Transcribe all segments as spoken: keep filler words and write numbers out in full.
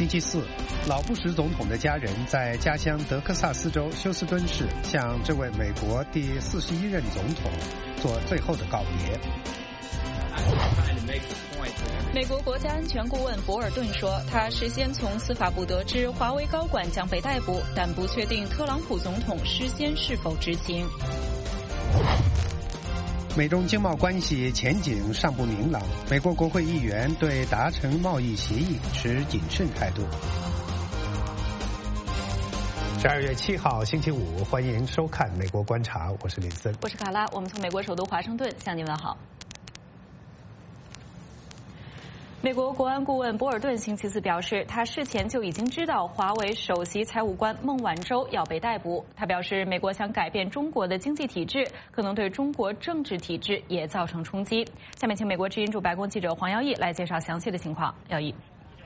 期四，老布什总统的家人在家乡德克萨斯州休斯敦市向这位美国第四十一任总统做最后的告别。 美国国家安全顾问博尔顿说，他事先从司法部得知华为高管将被逮捕，但不确定特朗普总统事先是否知情。 美中经贸关系前景尚不明朗，美国国会议员对达成贸易协议持谨慎态度。十二月七号星期五，欢迎收看《美国观察》，我是林森， 我是卡拉，我们从美国首都华盛顿向您问好。美国国安顾问博尔顿星期四表示，他事前就已经知道华为首席财务官孟晚舟要被逮捕。他表示，美国想改变中国的经济体制，可能对中国政治体制也造成冲击。下面请美国之音驻白宫记者黄耀义来介绍详细的情况。耀义。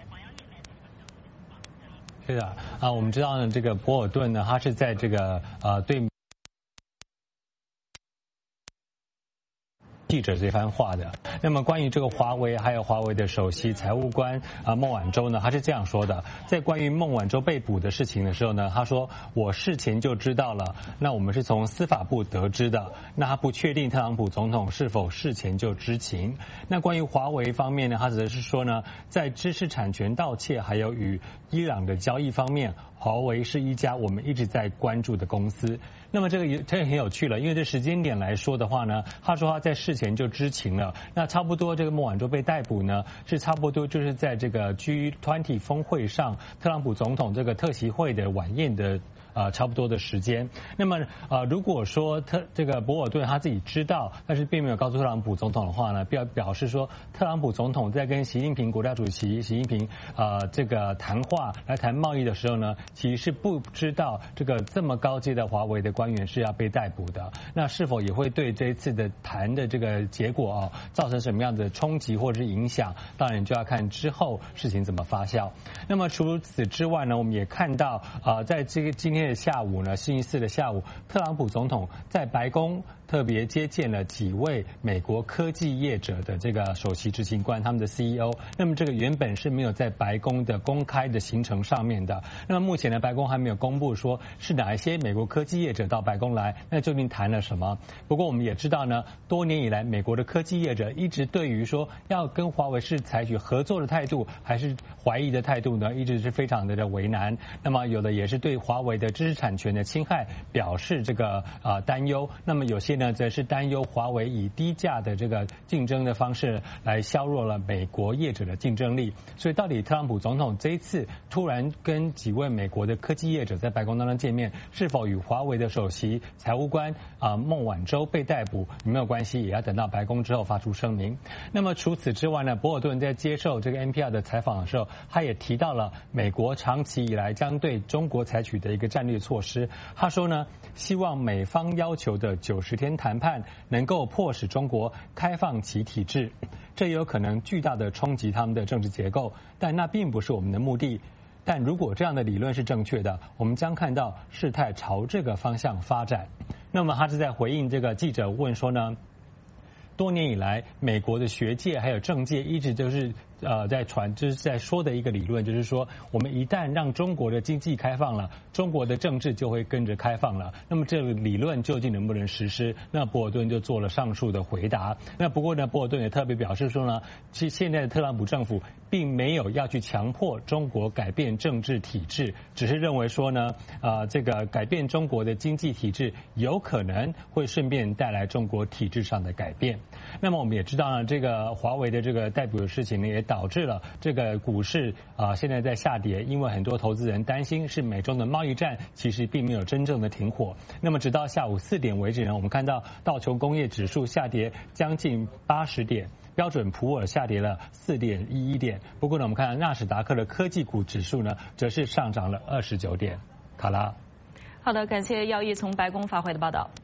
是的啊，我们知道呢，这个博尔顿呢，他是在这个呃对记者这番话的。那么关于这个华为还有华为的首席财务官啊孟晚舟呢，他是这样说的：在关于孟晚舟被捕的事情的时候呢，他说我事前就知道了，那我们是从司法部得知的，那他不确定特朗普总统是否事前就知情。那关于华为方面呢，他则是说呢，在知识产权盗窃还有与伊朗的交易方面，华为是一家我们一直在关注的公司。那么这个也这个很有趣了，因为这时间点来说的话呢，他说他在事前就知情了。那差不多这个孟晚舟被逮捕呢，是差不多就是在这个 G 二十 峰会上，特朗普总统这个特席会的晚宴的呃差不多的时间。那么呃如果说特这个博尔顿他自己知道，但是并没有告诉特朗普总统的话呢，表表示说特朗普总统在跟习近平国家主席习近平呃这个谈话来谈贸易的时候呢，其实是不知道这个这么高阶的华为的官员是要被逮捕的。那是否也会对这一次的谈的这个结果啊、哦、造成什么样的冲击或者是影响？当然就要看之后事情怎么发酵。那么除此之外呢，我们也看到啊、呃，在这个今天的下午呢，星期四的下午，特朗普总统在白宫特别接见了几位美国科技业者的这个首席执行官，他们的 C E O。那么这个原本是没有在白宫的公开的行程上面的。那么目前呢，白宫还没有公布说是哪一些美国科技业者到白宫来，那究竟谈了什么？不过我们也知道呢，多年以来，美国的科技业者一直对于说要跟华为是采取合作的态度，还是怀疑的态度呢，一直是非常的为难。那么有的也是对华为的知识产权的侵害表示这个啊、呃、担忧。那么有些呢，则是担忧华为以低价的这个竞争的方式来削弱了美国业者的竞争力。所以到底特朗普总统这一次突然跟几位美国的科技业者在白宫当中见面，是否与华为的首席财务官啊、呃、孟晚舟被逮捕有没有关系，也要等到白宫之后发出声明。那么除此之外呢，博尔顿在接受这个 N P R 的采访的时候，他也提到了美国长期以来将对中国采取的一个战略措施。他说呢，希望美方要求的九十天谈判能够迫使中国开放其体制，这也有可能巨大的冲击他们的政治结构，但那并不是我们的目的。但如果这样的理论是正确的，我们将看到事态朝这个方向发展。那么他是在回应这个记者问说呢，多年以来，美国的学界还有政界一直都是呃在传，就是在说的一个理论，就是说我们一旦让中国的经济开放了，中国的政治就会跟着开放了。那么这个理论究竟能不能实施？那博尔顿就做了上述的回答。那不过呢，博尔顿也特别表示说呢，其实现在的特朗普政府并没有要去强迫中国改变政治体制，只是认为说呢，呃，这个改变中国的经济体制有可能会顺便带来中国体制上的改变。那么我们也知道呢，这个华为的这个逮捕的事情呢，也导致了这个股市啊、呃、现在在下跌，因为很多投资人担心是美中的贸易战其实并没有真正的停火。那么直到下午四点为止呢，我们看到道琼工业指数下跌将近八十点。标准普尔下跌了四点一一点，不过呢，我们看纳斯达克的科技股指数呢，则是上涨了二十九点。卡拉， 好的，感谢耀义从白宫发回的报道。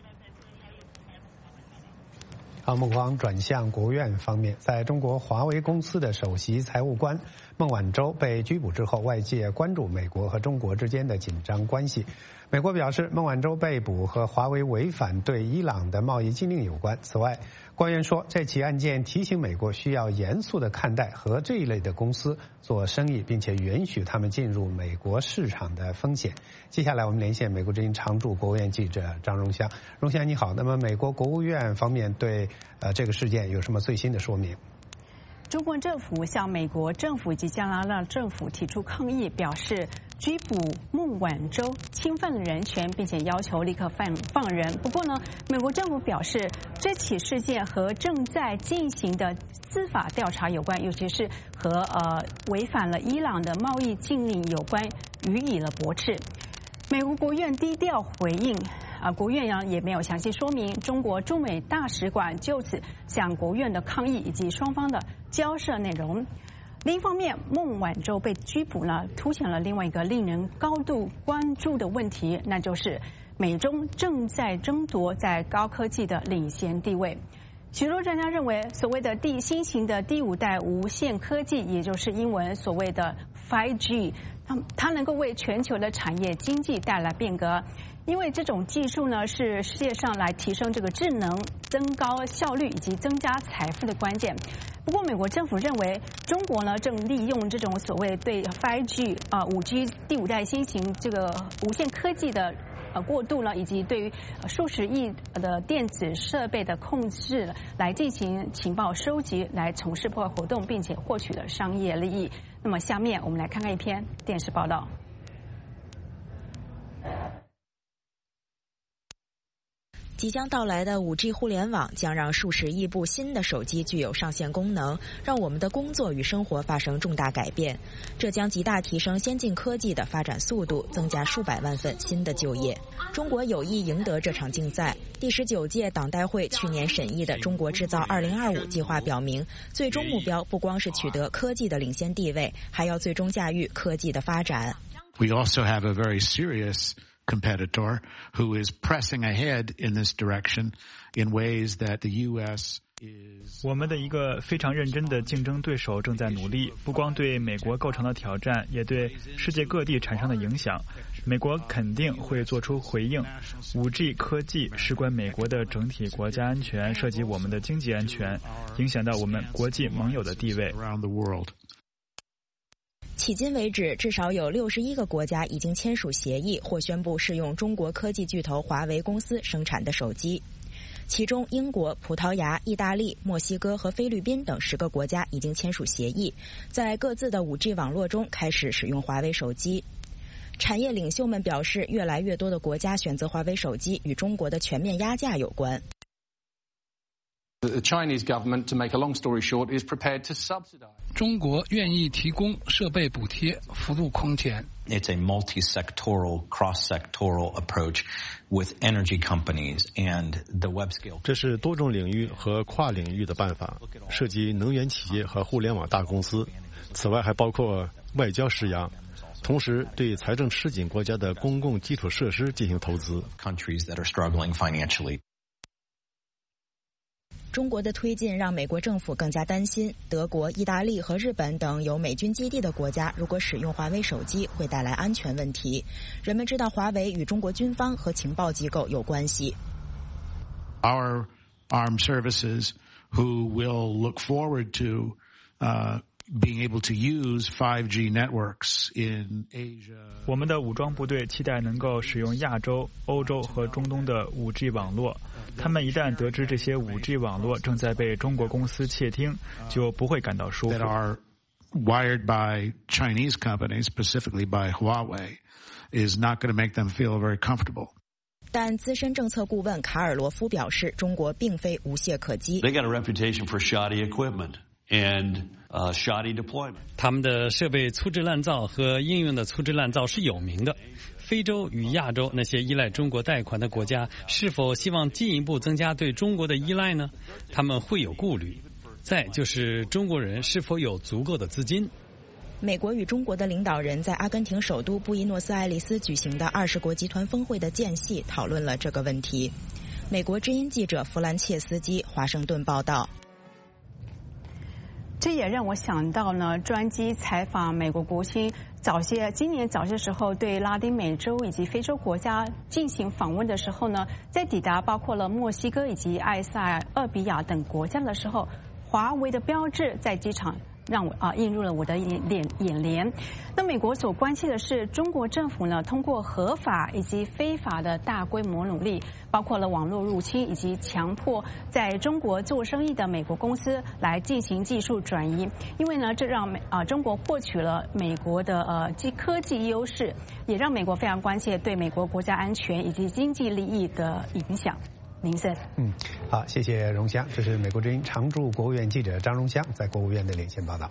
好，目光转向国务院方面，在中国华为公司的首席财务官孟晚舟被拘捕之后，外界关注美国和中国之间的紧张关系。美国表示，孟晚舟被捕和华为违反对伊朗的贸易禁令有关。此外， 官员说，这起案件提醒美国需要严肃地看待和这一类的公司做生意，并且允许他们进入美国市场的风险。接下来我们连线美国之音常驻国务院记者张荣香。荣香你好，那么美国国务院方面对呃这个事件有什么最新的说明？ 中国政府向美国政府以及加拿大政府提出抗议，表示拘捕孟晚舟侵犯了人权，并且要求立刻放放人。不过呢，美国政府表示这起事件和正在进行的司法调查有关，尤其是和呃违反了伊朗的贸易禁令有关，予以了驳斥。美国国务院低调回应。啊，国务院呢也没有详细说明。中国驻美大使馆就此向国务院的抗议以及双方的交涉内容。另一方面，孟晚舟被拘捕呢，凸显了另外一个令人高度关注的问题，那就是美中正在争夺在高科技的领先地位。许多专家认为，所谓的第新型的第五代无线科技，也就是英文所谓的 五 G， 它它能够为全球的产业经济带来变革。因为这种技术呢，是世界上来提升这个智能、增高效率以及增加财富的关键。不过，美国政府认为，中国呢正利用这种所谓对 五 G 啊、五 G 第五代新型这个无线科技的呃过渡呢，以及对于数十亿的电子设备的控制，来进行情报收集，来从事破坏活动，并且获取了商业利益。那么，下面我们来看看一篇电视报道。 即将到来的 五 G 互联网将让数十亿部新的手机具有上线功能，让我们的工作与生活发生重大改变。这将极大提升先进科技的发展速度，增加数百万份新的就业。中国有意赢得这场竞赛。第十九届党代会去年审议的《中国制造二零二五》计划表明，最终目标不光是取得科技的领先地位，还要最终驾驭科技的发展。 We also have a very serious competitor who is pressing ahead in this direction in ways that the U S is. 我们的一个非常认真的竞争对手正在努力，不光对美国构成了挑战，也对世界各地产生了影响。美国肯定会做出回应。五 G 科技事关美国的整体国家安全，涉及我们的经济安全，影响到我们国际盟友的地位。 迄今为止，至少有六十一个国家已经签署协议或宣布试用中国科技巨头华为公司生产的手机。其中，英国、葡萄牙、意大利、墨西哥和菲律宾等十个国家已经签署协议，在各自的 五 G 网络中开始使用华为手机。产业领袖们表示，越来越多的国家选择华为手机与中国的全面压价有关。 The Chinese government, to make a long story short, is prepared to subsidize. 中国愿意提供设备补贴，幅度空前。 It's a multi-sectoral, cross-sectoral approach with energy companies and the web scale. 这是多种领域和跨领域的办法，涉及能源企业和互联网大公司。此外，还包括外交施压，同时对财政吃紧国家的公共基础设施进行投资。 Countries that are struggling financially. 中国的推进让美国政府更加担心，德国、意大利和日本等有美军基地的国家，如果使用华为手机，会带来安全问题。人们知道华为与中国军方和情报机构有关系。 Our armed services, who will look forward to uh, being able to use 五 G networks in Asia. 我们的武装部队期待能够使用亚洲、欧洲和中东的 五 G 网络。他们一旦得知这些 五 G 网络正在被中国公司窃听，就不会感到舒服。 That are wired by Chinese companies, specifically by Huawei, is not going to make them feel very comfortable. 但资深政策顾问卡尔罗夫表示，中国并非无懈可击。 They got a reputation for shoddy equipment and uh, shoddy deployment. 他们的设备粗制滥造和应用的粗制滥造是有名的。非洲与亚洲那些依赖中国贷款的国家，是否希望进一步增加对中国的依赖呢？他们会有顾虑。再就是中国人是否有足够的资金。 美国与中国的领导人在阿根廷首都布宜诺斯艾利斯举行的二十国集团峰会的间隙讨论了这个问题。美国之音记者弗兰切斯基华盛顿报道。 这也让我想到呢，专机采访美国国务卿早些今年早些时候对拉丁美洲以及非洲国家进行访问的时候呢，在抵达包括了墨西哥以及埃塞俄比亚等国家的时候，华为的标志在机场让我啊映入了我的眼眼眼帘。那美国所关切的是，中国政府呢通过合法以及非法的大规模努力，包括了网络入侵以及强迫在中国做生意的美国公司来进行技术转移。因为呢，这让美啊中国获取了美国的呃技科技优势，也让美国非常关切对美国国家安全以及经济利益的影响。林森， 嗯，好，谢谢荣香。这是美国之音常驻国务院记者张荣香在国务院的连线报道。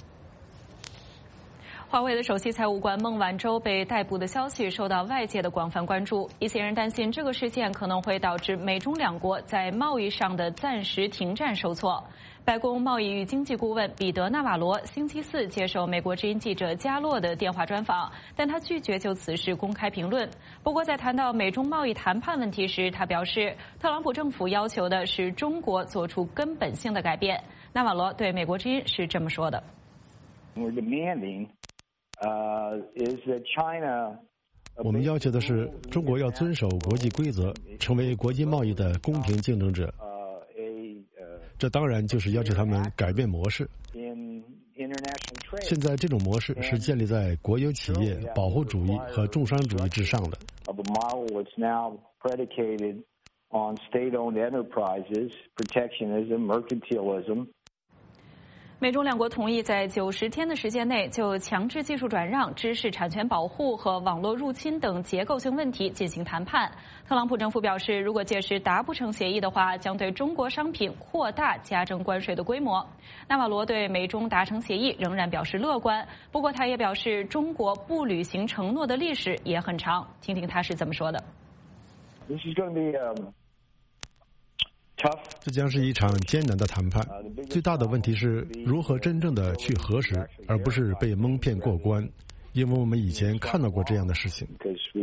华为的首席财务官孟晚舟被逮捕的消息受到外界的广泛关注，一些人担心这个事件可能会导致美中两国在贸易上的暂时停战受挫。白宫贸易与经济顾问彼得·纳瓦罗星期四接受美国之音记者加洛的电话专访，但他拒绝就此事公开评论。不过，在谈到美中贸易谈判问题时，他表示，特朗普政府要求的是中国做出根本性的改变。纳瓦罗对美国之音是这么说的。 We're demanding, uh, is that China 我们要求的是，中国要遵守国际规则，成为国际贸易的公平竞争者。这当然就是要求他们改变模式。现在这种模式是建立在国有企业保护主义和重商主义之上的。 美中两国同意在九十天的时间内就强制技术转让、知识产权保护和网络入侵等结构性问题进行谈判。特朗普政府表示，如果届时达不成协议的话，将对中国商品扩大加征关税的规模。纳瓦罗对美中达成协议仍然表示乐观，不过他也表示，中国不履行承诺的历史也很长。听听他是怎么说的。 This is going to be, um... 这将是一场艰难的谈判，最大的问题是如何真正的去核实，而不是被蒙骗过关，因为我们以前看到过这样的事情。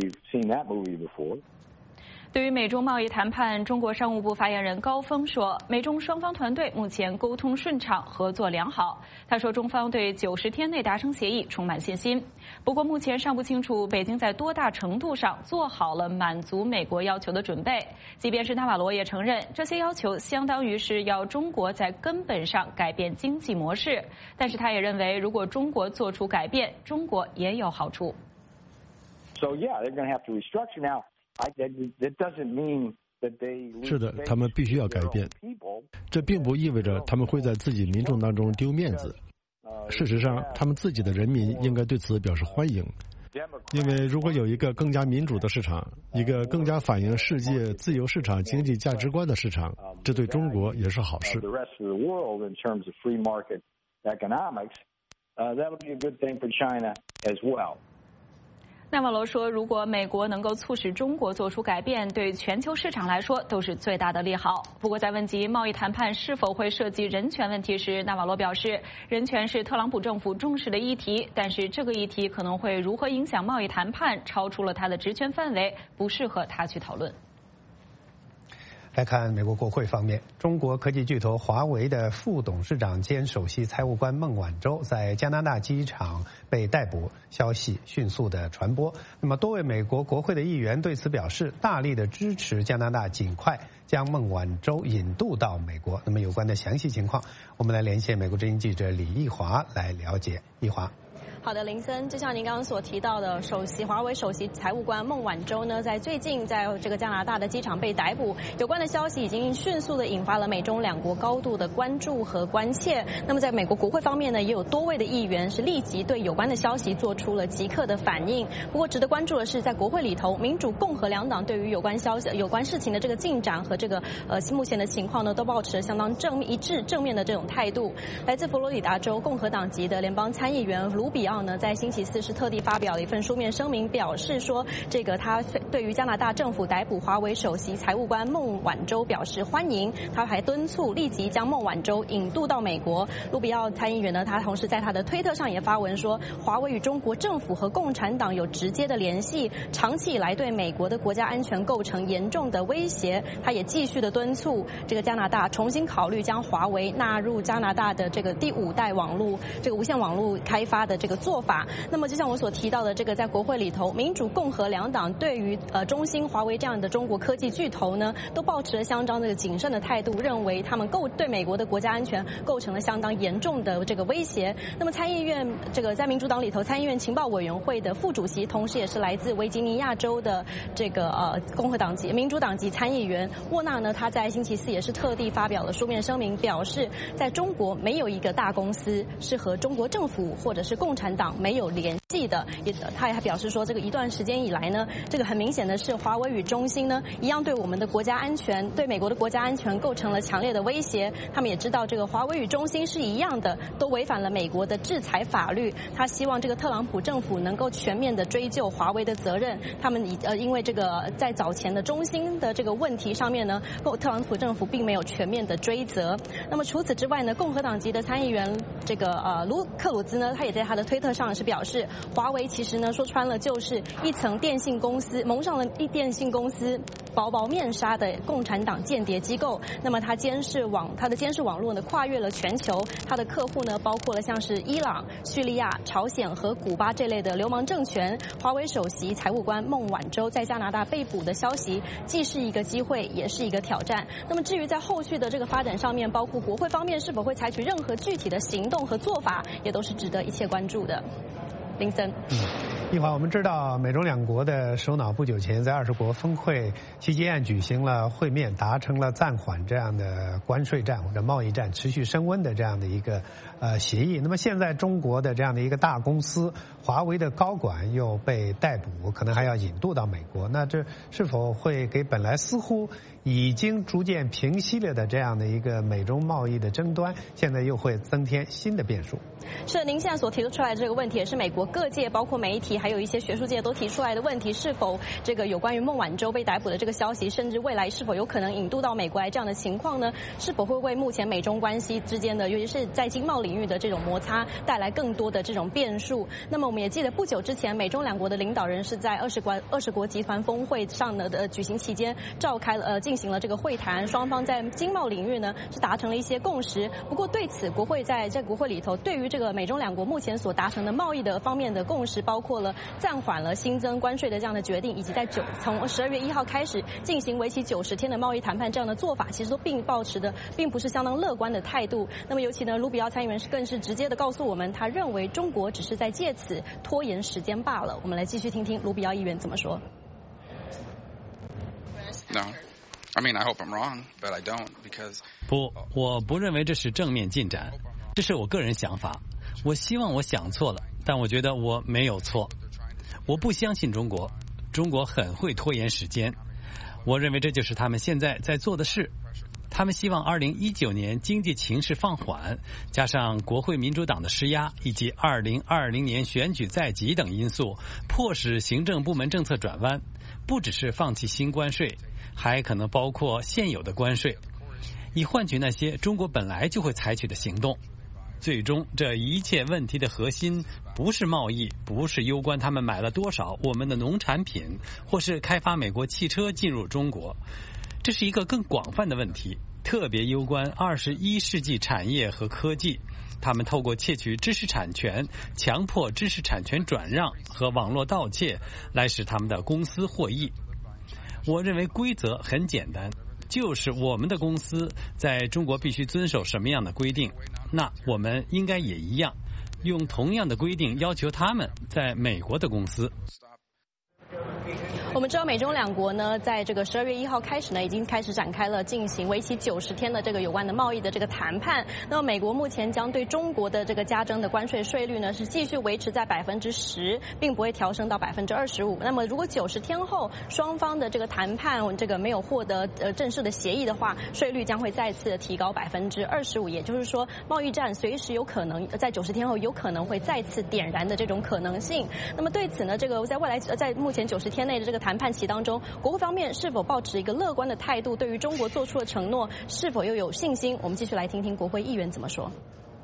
对于美中贸易谈判，中国商务部发言人高峰说，美中双方团队目前沟通顺畅，合作良好。他说，中方对九十天内达成协议充满信心。不过，目前尚不清楚北京在多大程度上做好了满足美国要求的准备。即便是纳瓦罗也承认，这些要求相当于是要中国在根本上改变经济模式。但是，他也认为，如果中国做出改变，中国也有好处。 So yeah, they're going to have to restructure now. 是的，他们必须要改变。这并不意味着他们会在自己民众当中丢面子。事实上，他们自己的人民应该对此表示欢迎，因为如果有一个更加民主的市场，一个更加反映世界自由市场经济价值观的市场，这对中国也是好事。 纳瓦罗说，如果美国能够促使中国做出改变，对全球市场来说都是最大的利好。不过，在问及贸易谈判是否会涉及人权问题时，纳瓦罗表示，人权是特朗普政府重视的议题，但是这个议题可能会如何影响贸易谈判，超出了他的职权范围，不适合他去讨论。 来看美国国会方面，中国科技巨头华为的副董事长兼首席财务官孟晚舟在加拿大机场被逮捕，消息迅速的传播。那么，多位美国国会的议员对此表示大力的支持加拿大尽快将孟晚舟引渡到美国。那么，有关的详细情况，我们来连线美国之音记者李义华来了解。义华。 好的，林森，就像您刚刚所提到的，首席华为首席财务官孟晚舟呢，在最近在这个加拿大的机场被逮捕，有关的消息已经迅速的引发了美中两国高度的关注和关切。那么，在美国国会方面呢，也有多位的议员是立即对有关的消息做出了即刻的反应。不过，值得关注的是，在国会里头，民主、共和两党对于有关消息、有关事情的这个进展和这个呃目前的情况呢，都保持了相当正一致正面的这种态度。来自佛罗里达州共和党籍的联邦参议员卢比奥奥呢，在星期四是特地发表了一份书面声明，表示说，这个他对于加拿大政府逮捕华为首席财务官孟晚舟表示欢迎，他还敦促立即将孟晚舟引渡到美国。卢比奥参议员呢，他同时在他的推特上也发文说，华为与中国政府和共产党有直接的联系，长期以来对美国的国家安全构成严重的威胁。他也继续的敦促这个加拿大重新考虑将华为纳入加拿大的这个第五代网络这个无线网络开发的这个做法。那么就像我所提到的，这个在国会里头，民主共和两党对于呃中兴、华为这样的中国科技巨头呢，都抱持了相当的谨慎的态度，认为他们构对美国的国家安全构成了相当严重的这个威胁。那么参议院这个在民主党里头，参议院情报委员会的副主席，同时也是来自维吉尼亚州的这个呃共和党籍、民主党籍参议员沃纳呢，他在星期四也是特地发表了书面声明，表示在中国没有一个大公司是和中国政府或者是共产党没有联系的。也他也还表示说，这个一段时间以来呢，这个很明显的是华为与中兴呢一样对我们的国家安全、对美国的国家安全构成了强烈的威胁。他们也知道这个华为与中兴是一样的，都违反了美国的制裁法律。他希望这个特朗普政府能够全面的追究华为的责任。他们以呃因为这个在早前的中兴的这个问题上面呢，特朗普政府并没有全面的追责。那么除此之外呢，共和党籍的参议员这个呃卢克鲁兹呢，他也在他的推特上是表示，华为其实呢说穿了就是一层电信公司蒙上了一电信公司薄薄面纱的共产党间谍机构。那么它监视网它的监视网络呢跨越了全球，它的客户呢包括了像是伊朗、叙利亚、朝鲜和古巴这类的流氓政权。华为首席财务官孟晚舟在加拿大被捕的消息，既是一个机会，也是一个挑战。那么至于在后续的这个发展上面，包括国会方面是否会采取任何具体的行动和做法，也都是值得一切关注的。林森。 嗯一会儿我们知道，美中两国的首脑不久前在二十国峰会期间举行了会面，达成了暂缓这样的关税战或者贸易战持续升温的这样的一个呃协议。那么现在中国的这样的一个大公司华为的高管又被逮捕，可能还要引渡到美国。那这是否会给本来似乎已经逐渐平息了的这样的一个美中贸易的争端，现在又会增添新的变数？ 是，您现在所提出来的这个问题，也是美国各界包括媒体还有一些学术界都提出来的问题，是否这个有关于孟晚舟被逮捕的这个消息，甚至未来是否有可能引渡到美国来这样的情况呢？是否会为目前美中关系之间的，尤其是在经贸领域的这种摩擦带来更多的这种变数？那么我们也记得不久之前，美中两国的领导人是在二十国二十国集团峰会上呢的举行期间召开了呃进行了这个会谈，双方在经贸领域呢是达成了一些共识。不过对此，国会在在国会里头对于这个美中两国目前所达成的贸易的方面的共识，包括了暂缓了新增关税的这样的决定，以及在九从十二月一号开始进行为期九十天的贸易谈判这样的做法，其实都并抱持的并不是相当乐观的态度。那么尤其呢，卢比奥参议员是更是直接的告诉我们，他认为中国只是在借此拖延时间罢了。我们来继续听听卢比奥议员怎么说。 No. I mean, I hope I'm wrong, but I don't because 不，我不认为这是正面进展，这是我个人想法。我希望我想错了，但我觉得我没有错。我不相信中国，中国很会拖延时间。我认为这就是他们现在在做的事。他们希望二零一九年经济情势放缓，加上国会民主党的施压，以及二零二零年选举在即等因素，迫使行政部门政策转弯，不只是放弃新关税，还可能包括现有的关税，以换取那些中国本来就会采取的行动。最终，这一切问题的核心不是贸易，不是攸关他们买了多少我们的农产品，或是开发美国汽车进入中国。这是一个更广泛的问题，特别攸关二十一世纪产业和科技。他们透过窃取知识产权、强迫知识产权转让和网络盗窃来使他们的公司获益。我认为规则很简单，就是我们的公司在中国必须遵守什么样的规定，那我们应该也一样，用同样的规定要求他们在美国的公司。 我们知道美中两国呢，在这个十二月一号开始呢，已经开始展开了进行为期九十天的这个有关的贸易的这个谈判。那么美国目前将对中国的这个加征的关税税率呢，是继续维持在百分之十，并不会调升到百分之二十五。那么如果九十天后双方的这个谈判这个没有获得呃正式的协议的话，税率将会再次提高百分之二十五。也就是说，贸易战随时有可能在九十天后有可能会再次点燃的这种可能性。那么对此呢，这个在未来在目前九十天内的这个谈判期当中，国会方面是否抱持一个乐观的态度，对于中国做出的承诺是否又有信心？我们继续来听听国会议员怎么说。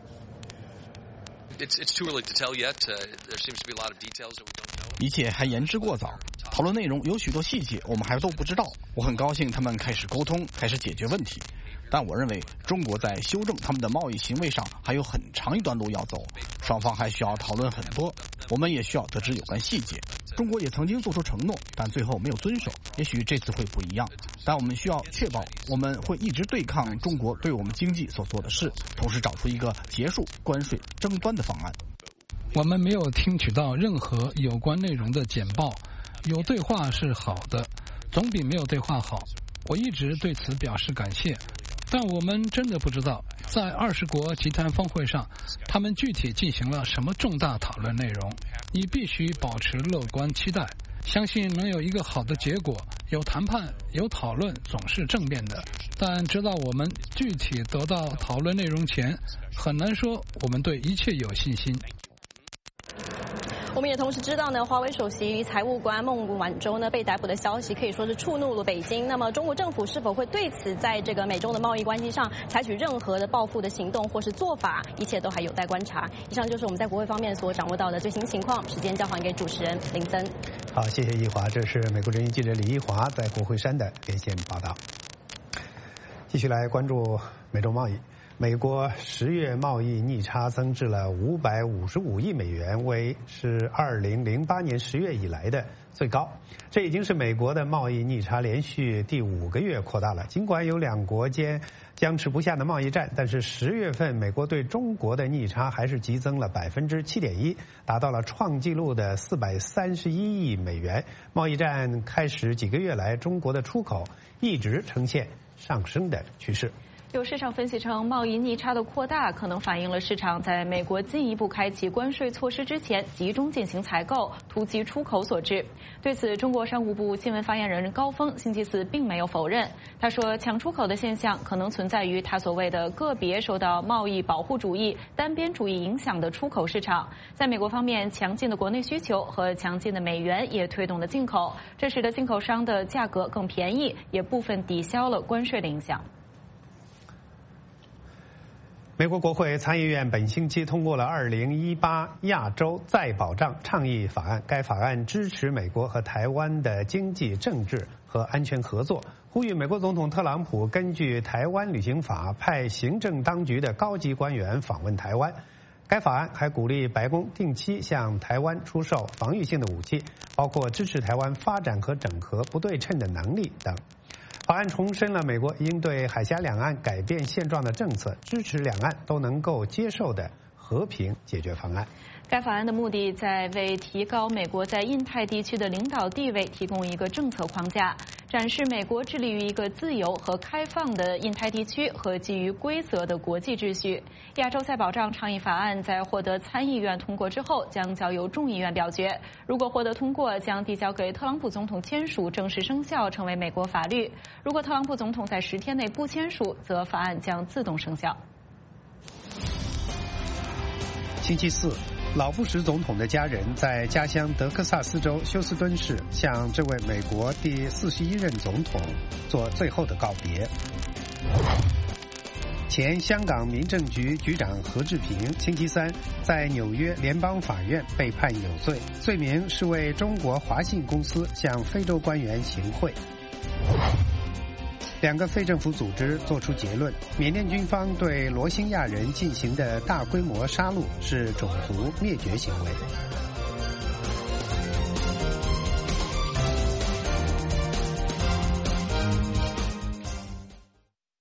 一切还言之过早，讨论内容有许多细节我们还都不知道。我很高兴他们开始沟通，开始解决问题。但我认为中国在修正他们的贸易行为上还有很长一段路要走，双方还需要讨论很多，我们也需要得知有关细节。中国也曾经做出承诺，但最后没有遵守，也许这次会不一样，但我们需要确保我们会一直对抗中国对我们经济所做的事，同时找出一个结束关税争端的方案。 我们没有听取到任何有关内容的简报，有对话是好的，总比没有对话好。我一直对此表示感谢，但我们真的不知道在二十国集团峰会上他们具体进行了什么重大讨论内容。你必须保持乐观期待，相信能有一个好的结果。有谈判有讨论总是正面的，但直到我们具体得到讨论内容前，很难说我们对一切有信心。 我们也同时知道呢，华为首席财务官孟晚舟呢被逮捕的消息可以说是触怒了北京。那么中国政府是否会对此在这个美中的贸易关系上采取任何的报复的行动或是做法，一切都还有待观察。以上就是我们在国会方面所掌握到的最新情况。时间交还给主持人林森。 好，谢谢易华，这是美国之音记者李一华在国会山的连线报道。继续来关注美洲贸易。美国十月贸易逆差增至了五百五十五亿美元，为是二零零八年十月以来的最高。这已经是美国的贸易逆差连续第五个月扩大了。尽管有两国间僵持不下的贸易战，但是十月份美国对中国的逆差还是急增了百分之七点一，达到了创纪录的四百三十一亿美元。贸易战开始几个月来，中国的出口一直呈现上升的趋势。 有市场分析称，贸易逆差的扩大可能反映了市场在美国进一步开启关税措施之前集中进行采购，突击出口所致。对此，中国商务部新闻发言人高峰星期四并没有否认。他说，抢出口的现象可能存在于他所谓的个别受到贸易保护主义、单边主义影响的出口市场。在美国方面，强劲的国内需求和强劲的美元也推动了进口，这使得进口商的价格更便宜，也部分抵消了关税的影响。 美国国会参议院本星期通过了二零一八亚洲再保障倡议法案。该法案支持美国和台湾的经济、政治和安全合作，呼吁美国总统特朗普根据台湾旅行法派行政当局的高级官员访问台湾。该法案还鼓励白宫定期向台湾出售防御性的武器，包括支持台湾发展和整合不对称的能力等。法案重申了美国应对海峡两岸改变现状的政策，支持两岸都能够接受的和平解决方案。 该法案的目的在为提高美国在印太地区的领导地位提供一个政策框架，展示美国致力于一个自由和开放的印太地区和基于规则的国际秩序。亚洲再保障倡议法案在获得参议院通过之后，将交由众议院表决。如果获得通过，将递交给特朗普总统签署，正式生效，成为美国法律。如果特朗普总统在十天内不签署，则法案将自动生效。 星期四，老布什总统的家人在家乡德克萨斯州休斯敦市向这位美国第四十一任总统做最后的告别。前香港民政局局长何志平星期三在纽约联邦法院被判有罪，罪名是为中国华信公司向非洲官员行贿。两个非政府组织作出结论，缅甸军方对罗兴亚人进行的大规模杀戮是种族灭绝行为。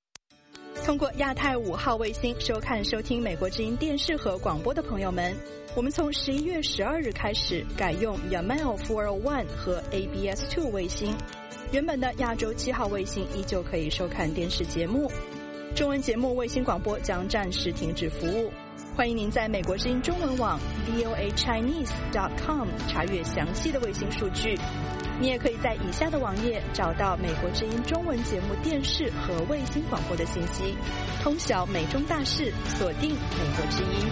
通过亚太五号卫星收看收听美国之音电视和广播的朋友们， 我们从十一月十二日开始改用 Yamal 四零一和 A B S 二 卫星，原本的亚洲七号卫星依旧可以收看电视节目。中文节目卫星广播将暂时停止服务。欢迎您在美国之音中文网 v o a chinese dot com 查阅详细的卫星数据。你也可以在以下的网页找到美国之音中文节目电视和卫星广播的信息。通晓美中大事，锁定美国之音。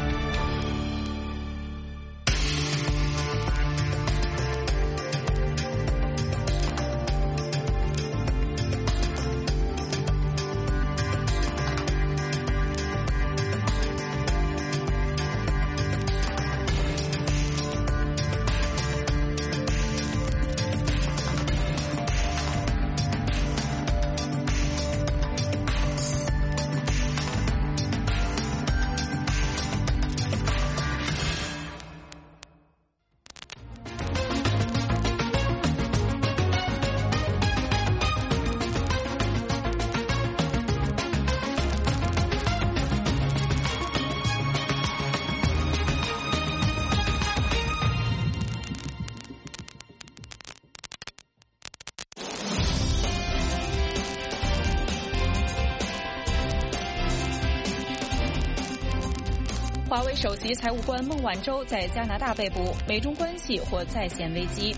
华为首席财务官孟晚舟在加拿大被捕，美中关系或再现危机。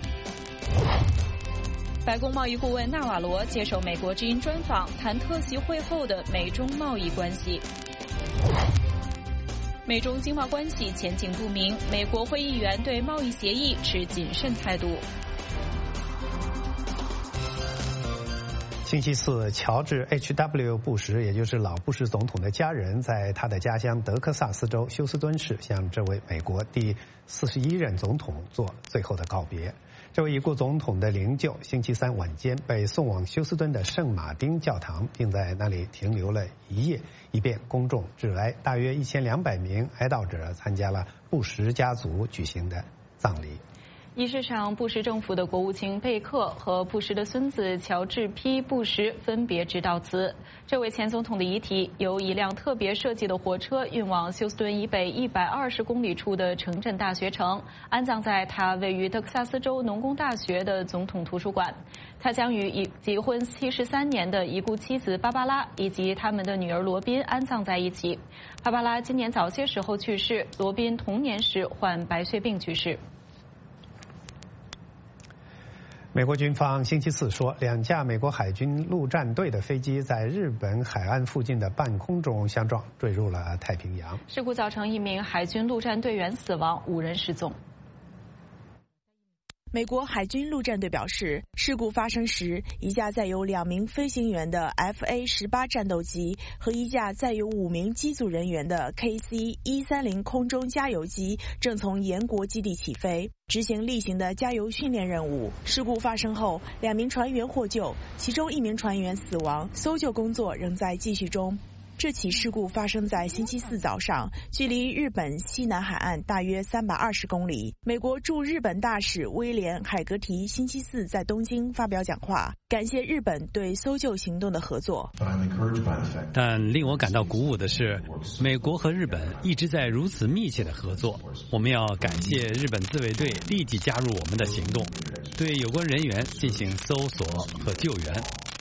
白宫贸易顾问纳瓦罗接受美国之音专访，谈特席会后的美中贸易关系。美中经贸关系前景不明，美国会议员对贸易协议持谨慎态度。 星期四，乔治 H W 布什，也就是老布什总统的家人，在他的家乡德克萨斯州休斯敦市向这位美国第四十一任总统做最后的告别。这位已故总统的灵柩星期三晚间被送往休斯敦的圣马丁教堂，并在那里停留了一夜，以便公众致哀。大约一千两百名哀悼者参加了布什家族举行的葬礼。 仪式上，布什政府的国务卿贝克和布什的孙子乔治 P 布什分别致悼词。这位前总统的遗体由一辆特别设计的火车运往休斯敦以北一百二十公里处的城镇大学城，安葬在他位于德克萨斯州农工大学的总统图书馆。他将与已结婚七十三年的已故妻子芭芭拉以及他们的女儿罗宾安葬在一起。芭芭拉今年早些时候去世，罗宾童年时患白血病去世。 美国军方星期四说，两架美国海军陆战队的飞机在日本海岸附近的半空中相撞，坠入了太平洋。 事故造成一名海军陆战队员死亡，五人失踪。 美国海军陆战队表示，事故发生时，一架载有两名飞行员的 F A 十八战斗机和一架载有五名机组人员的 K C 一三零空中加油机正从延国基地起飞，执行例行的加油训练任务。事故发生后，两名船员获救，其中一名船员死亡，搜救工作仍在继续中。这起事故发生在星期四早上，距离日本西南海岸大约三百二十公里。美国驻日本大使威廉·海格提星期四在东京发表讲话，感谢日本对搜救行动的合作。 但令我感到鼓舞的是，美国和日本一直在如此密切的合作。我们要感谢日本自卫队立即加入我们的行动，对有关人员进行搜索和救援。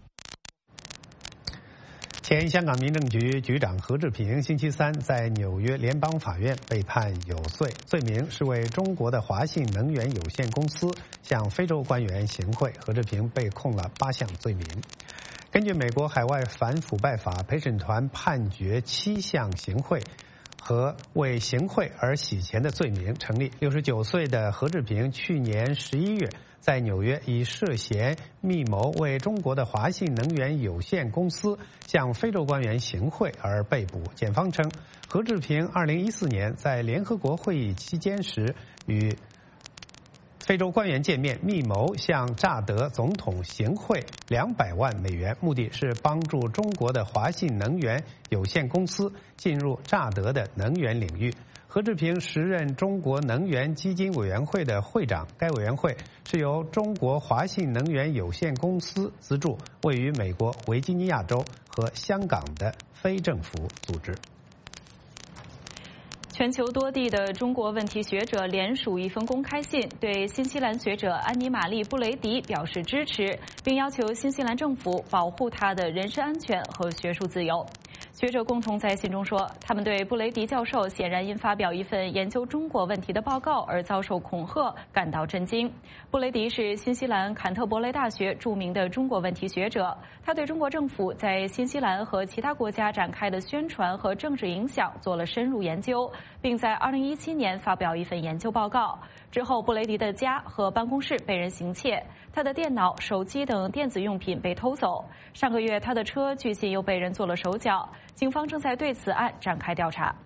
前香港民政局局长何志平星期三在纽约联邦法院被判有罪，罪名是为中国的华信能源有限公司向非洲官员行贿。何志平被控了八项罪名。根据美国海外反腐败法，陪审团判决七项行贿和为行贿而洗钱的罪名成立。六十九岁的何志平去年十一月在纽约以涉嫌密谋为中国的华信能源有限公司向非洲官员行贿而被捕。检方称，何志平二零一四年在联合国会议期间时与非洲官员见面，密谋向乍得总统行贿两百万美元，目的是帮助中国的华信能源有限公司进入乍得的能源领域。何志平时任中国能源基金委员会的会长，该委员会是由中国华信能源有限公司资助，位于美国维吉尼亚州和香港的非政府组织。 全球多地的中国问题学者联署一封公开信，对新西兰学者安妮玛丽·布雷迪表示支持，并要求新西兰政府保护他的人身安全和学术自由。学者共同在信中说，他们对布雷迪教授显然因发表一份研究中国问题的报告而遭受恐吓感到震惊。布雷迪是新西兰坎特伯雷大学著名的中国问题学者，他对中国政府在新西兰和其他国家展开的宣传和政治影响做了深入研究，并在二零一七年发表一份研究报告。之后，布雷迪的家和办公室被人行窃，他的电脑、手机等电子用品被偷走。上个月，他的车据信又被人做了手脚。警方正在对此案展开调查。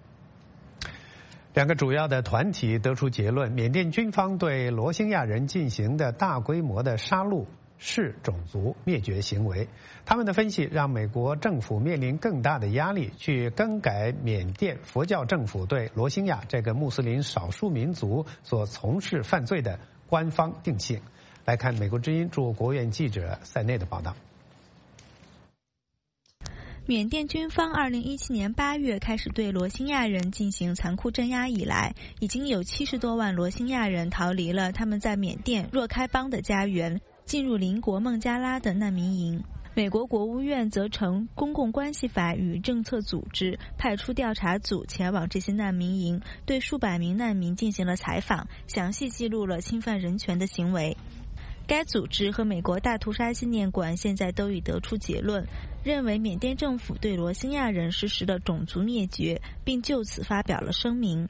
两个主要的团体得出结论：缅甸军方对罗兴亚人进行的大规模的杀戮是种族灭绝行为。他们的分析让美国政府面临更大的压力，去更改缅甸佛教政府对罗兴亚这个穆斯林少数民族所从事犯罪的官方定性。来看美国之音驻国务院记者塞内的报道。 缅甸军方二零一七年八月开始对罗兴亚人进行残酷镇压以来，已经有七十多万罗兴亚人逃离了他们在缅甸若开邦的家园，进入邻国孟加拉的难民营。美国国务院则乘公共关系法与政策组织派出调查组前往这些难民营，对数百名难民进行了采访，详细记录了侵犯人权的行为。该组织和美国大屠杀纪念馆现在都已得出结论，认为缅甸政府对罗兴亚人实施了种族灭绝，并就此发表了声明。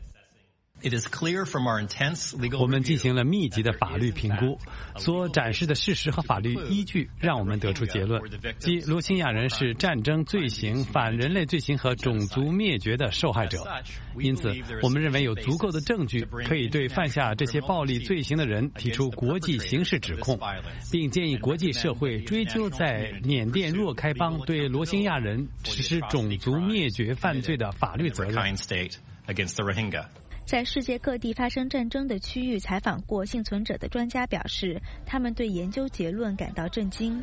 我们进行了密集的法律评估，所展示的事实和法律依据让我们得出结论，即罗兴亚人是战争罪行、反人类罪行和种族灭绝的受害者。因此，我们认为有足够的证据可以对犯下这些暴力罪行的人提出国际刑事指控，并建议国际社会追究在缅甸若开邦对罗兴亚人实施种族灭绝犯罪的法律责任。 在世界各地发生战争的区域采访过幸存者的专家表示，他们对研究结论感到震惊。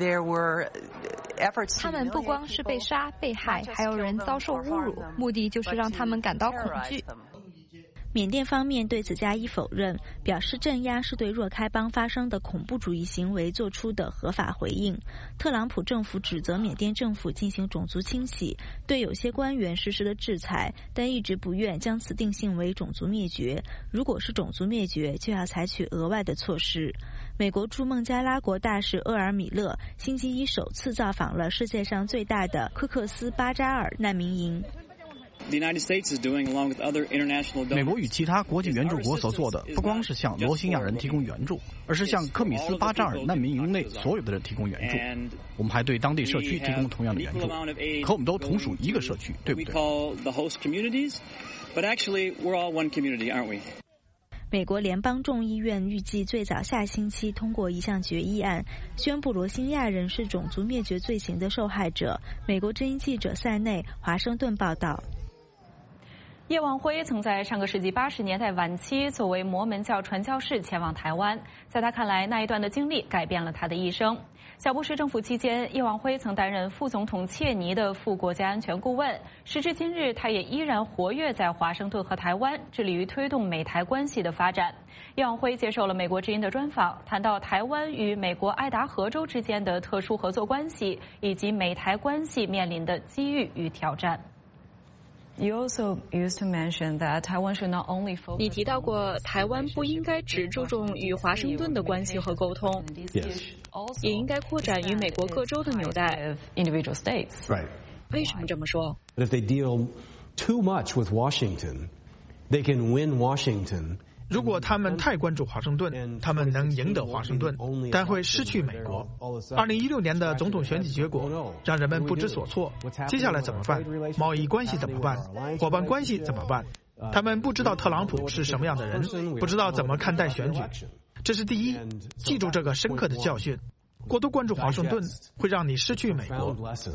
他们不光是被杀、被害，还有人遭受侮辱，目的就是让他们感到恐惧。 缅甸方面对此加以否认，表示镇压是对若开邦发生的恐怖主义行为做出的合法回应。特朗普政府指责缅甸政府进行种族清洗，对有些官员实施了制裁，但一直不愿将此定性为种族灭绝。如果是种族灭绝，就要采取额外的措施。美国驻孟加拉国大使厄尔米勒星期一首次造访了世界上最大的科克斯巴扎尔难民营。 美国与其他国际援助国所做的，不光是向罗兴亚人提供援助，而是向科米斯巴扎尔难民营内所有的人提供援助。我们还对当地社区提供同样的援助，可我们都同属一个社区，对不对？ 美国联邦众议院预计最早下星期通过一项决议案，宣布罗兴亚人是种族灭绝罪行的受害者。美国之音记者塞内，华盛顿报道。 叶望辉曾在上个世纪八十年代晚期作为摩门教传教士前往台湾，在他看来，那一段的经历改变了他的一生。小布什政府期间，叶望辉曾担任副总统切尼的副国家安全顾问。时至今日，他也依然活跃在华盛顿和台湾，致力于推动美台关系的发展。叶望辉接受了美国之音的专访，谈到台湾与美国爱达荷州之间的特殊合作关系，以及美台关系面临的机遇与挑战。 You also used to mention that Taiwan should not only focus. 你提到过，台湾不应该只注重与华盛顿的关系和沟通， Yes. 也应该扩展与美国各州的纽带。 Individual states. Right. 为什么这么说？ But if they deal too much with Washington, they can win Washington. 如果他们太关注华盛顿，他们能赢得华盛顿，但会失去美国。二零一六年的总统选举结果让人们不知所措，接下来怎么办？贸易关系怎么办？伙伴关系怎么办？他们不知道特朗普是什么样的人，不知道怎么看待选举。这是第一，记住这个深刻的教训。过度关注华盛顿会让你失去美国。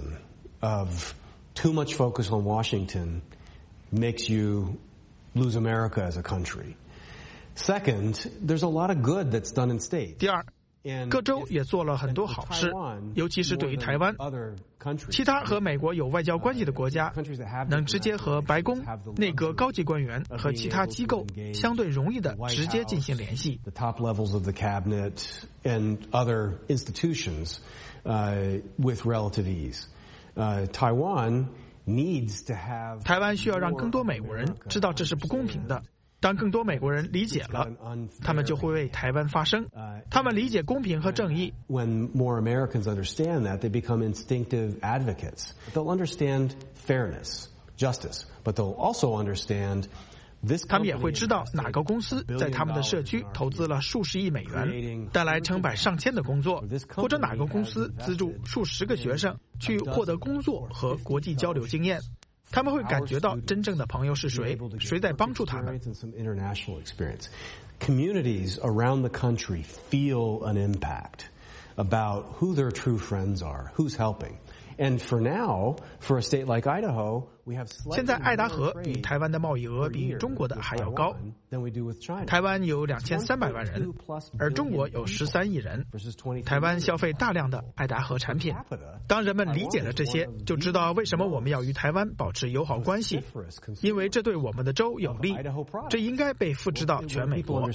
Too much focus on Washington makes you lose America as a country.Second, there's a lot of good that's done in state. 第二， 各州也做了很多好事，尤其是对于台湾。其他和美国有外交关系的国家能直接和白宫、内阁高级官员和其他机构相对容易的直接进行联系。台湾需要让更多美国人知道这是不公平的。当更多美国人理解了，他们就会为台湾发声。他们理解公平和正义。 When more Americans understand that, they become instinctive advocates. They'll understand fairness, justice, but they'll also understand this. 他们也会知道哪个公司在他们的社区投资了数十亿美元，带来成百上千的工作，或者哪个公司资助数十个学生去获得工作和国际交流经验。他们会感觉到真正的朋友是谁，谁在帮助他们。 Communities around the country feel an impact about who their true friends are, who's helping. And for now, for a state like Idaho, we have 现在爱达荷与台湾的贸易额比中国的还要高。台湾有两千三百万人，而中国有十三亿人。台湾消费大量的爱达荷产品。当人们理解了这些，就知道为什么我们要与台湾保持友好关系，因为这对我们的州有利。这应该被复制到全美国。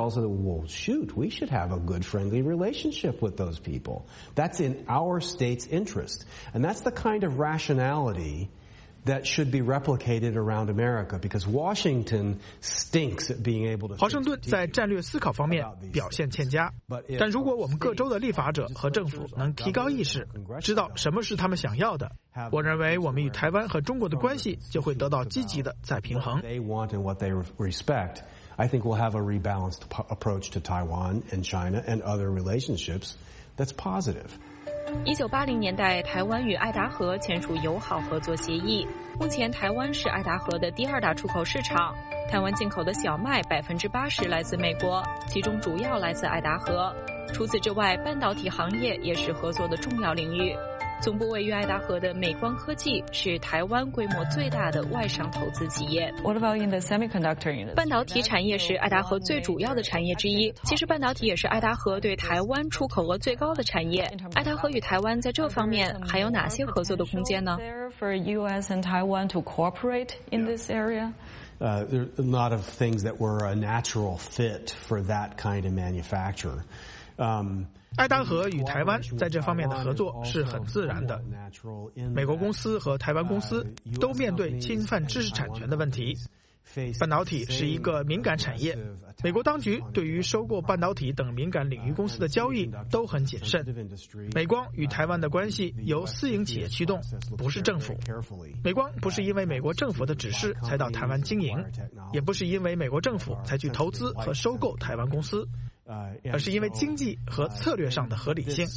Shoot, we should have a good friendly relationship with those people. That's in our state's interest. And that's the kind of rationality that should be replicated around America, because Washington stinks at being able to. 华盛顿在战略思考方面表现欠佳，但如果我们各州的立法者和政府能提高意识，知道什么是他们想要的，我认为我们与台湾和中国的关系就会得到积极的再平衡。 They want and what they respect. I think we'll have a rebalanced approach to Taiwan and China and other relationships that's positive. 一九八零年代，台湾与爱达荷签署友好合作协议。目前，台湾是爱达荷的第二大出口市场。台湾进口的小麦百分之八十来自美国，其中主要来自爱达荷。除此之外，半导体行业也是合作的重要领域。总部位于爱达荷的美光科技是台湾规模最大的外商投资企业。 What about in the semiconductor industry? 半导体产业是爱达荷最主要的产业之一。其实半导体也是爱达荷对台湾出口额最高的产业。爱达荷与台湾在这方面还有哪些合作的空间呢？ For U S and Taiwan to cooperate in this area? Uh, there are a lot of things that were a natural fit for that kind of manufacture. Um, 爱达荷与台湾在这方面的合作是很自然的。美国公司和台湾公司都面对侵犯知识产权的问题。半导体是一个敏感产业，美国当局对于收购半导体等敏感领域公司的交易都很谨慎。美光与台湾的关系由私营企业驱动，不是政府。美光不是因为美国政府的指示才到台湾经营，也不是因为美国政府才去投资和收购台湾公司，而是因为经济和策略上的合理性。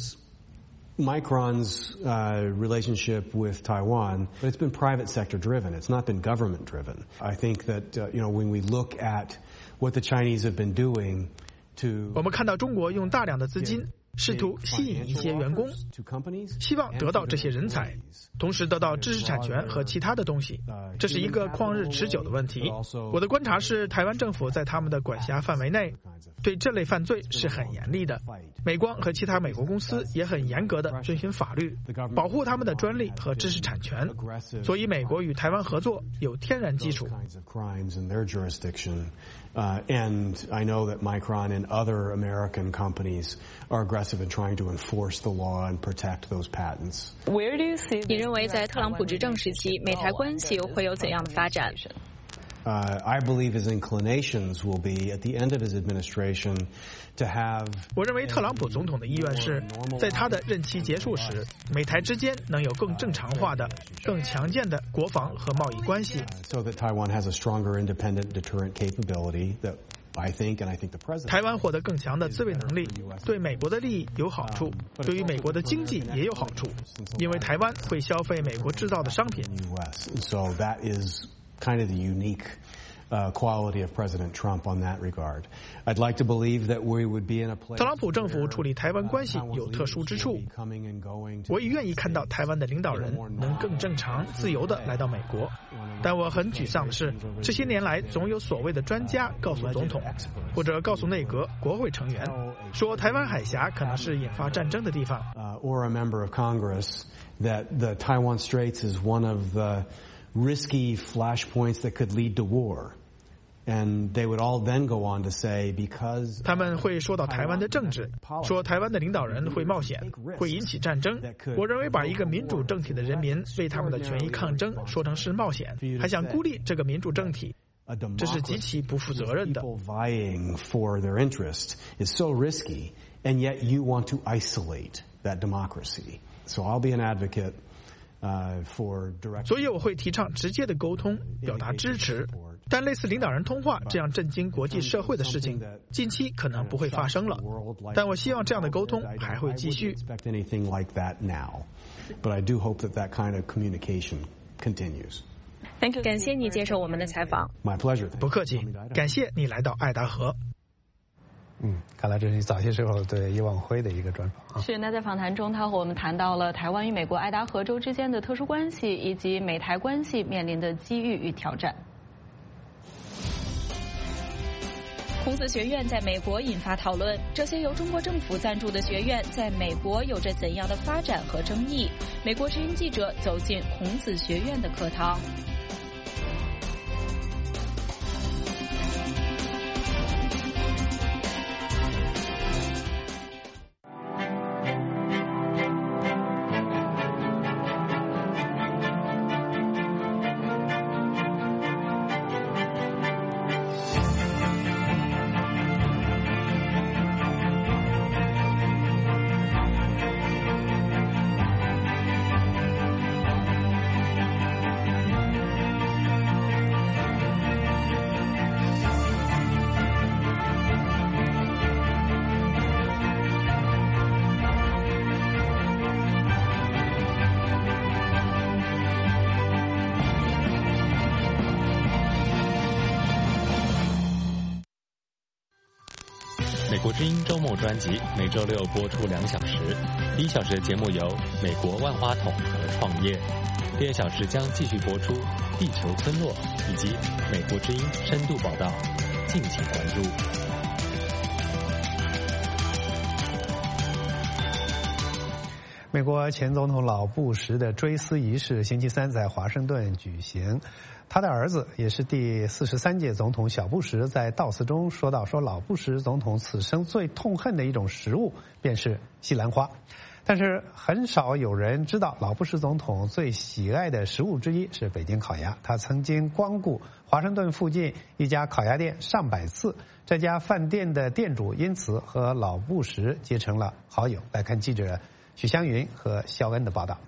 Micron's uh, relationship with Taiwan, but it's been private sector driven. It's not been government driven. I think that uh, you know when we look at what the Chinese have been doing to. 我们看到中国用大量的资金试图吸引一些员工，希望得到这些人才，同时得到知识产权和其他的东西。这是一个旷日持久的问题。我的观察是，台湾政府在他们的管辖范围内，对这类犯罪是很严厉的。美光和其他美国公司也很严格的遵循法律，保护他们的专利和知识产权。所以，美国与台湾合作有天然基础。 Uh, and I know that Micron and other American companies are aggressive in trying to enforce the law and protect those patents. Where do you see? 你认为在特朗普执政时期，美台关系会有怎样的发展？ Uh, I believe his inclinations will be at the end of his administration to have. 我认为特朗普总统的意愿是在他的任期结束时，美台之间能有更正常化的、更强健的国防和贸易关系。 So that Taiwan has a stronger independent deterrent capability that I think, and I think the president. 台湾获得更强的自卫能力，对美国的利益有好处，对于美国的经济也有好处，因为台湾会消费美国制造的商品。 So that is kind of the unique Uh, quality of President Trump on that regard. I'd like to believe that we would be in a place. 特朗普政府处理台湾关系有特殊之处，我也愿意看到台湾的领导人能更正常、自由地来到美国。但我很沮丧的是，这些年来总有所谓的专家告诉总统，或者告诉内阁、国会成员，说台湾海峡可能是引发战争的地方。 Uh, or a member of Congress that the Taiwan Straits is one of the risky flashpoints that could lead to war. And they would all then go on to say because 他们会说到台湾的政治，说台湾的领导人会冒险，会引起战争。我认为把一个民主政体的人民为他们的权益抗争说成是冒险，还想孤立这个民主政体，这是极其不负责任的。 vying for their interest is so risky, and yet you want to isolate that democracy. So I'll be an advocate uh, for direct. 所以我会提倡直接的沟通，表达支持。但类似领导人通话这样震惊国际社会的事情，近期可能不会发生了。但我希望这样的沟通还会继续。 感谢你接受我们的采访。 My pleasure. 不客气，感谢你来到爱达荷。 嗯，看来这是早些时候对叶望辉的一个专访啊。 是，那在访谈中，他和我们谈到了台湾与美国爱达荷州之间的特殊关系，以及美台关系面临的机遇与挑战。孔子学院在美国引发讨论，这些由中国政府赞助的学院在美国有着怎样的发展和争议？美国之音记者走进孔子学院的课堂。 美国之音周末专辑每周六播出两小时，第一小时的节目由美国万花筒和创业，第二小时将继续播出地球村落以及美国之音深度报道，敬请关注。 美国前总统老布什的追思仪式星期三在华盛顿举行。他的儿子也是第四十三届总统小布什在悼词中说到，说老布什总统此生最痛恨的一种食物便是西兰花。但是很少有人知道，老布什总统最喜爱的食物之一是北京烤鸭。他曾经光顾华盛顿附近一家烤鸭店上百次，这家饭店的店主因此和老布什结成了好友。来看记者许湘云和肖恩的报道。